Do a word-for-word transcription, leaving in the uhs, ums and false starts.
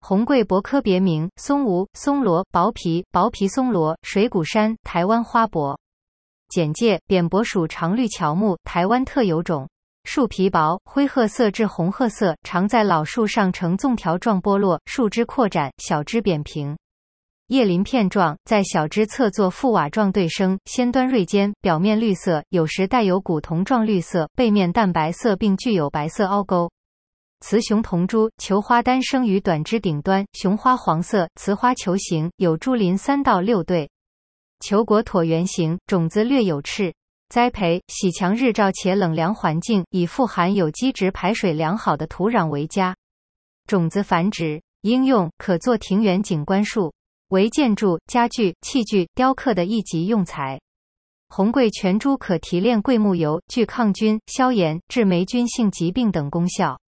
红桂柏科别名：松吴、松萝、薄皮、薄皮松萝、水谷山、台湾花柏。简介：扁柏属常绿乔木，台湾特有种。树皮薄，灰褐色至红褐色，常在老树上呈纵条状剥落，树枝扩展，小枝扁平。叶鳞片状，在小枝侧作覆瓦状对生，先端锐尖，表面绿色，有时带有古铜状绿色，背面淡白色并具有白色凹沟。雌雄同株，球花单生于短枝顶端，雄花黄色，雌花球形，有株鳞三到六对。球果椭圆形，种子略有翅。栽培：喜强日照且冷凉环境，以富含有机质排水良好的土壤为佳。种子繁殖。应用：可做庭园景观树，为建筑、家具、器具、雕刻的一级用材。红桂全株可提炼桂木油，具抗菌、消炎、治霉菌性疾病等功效。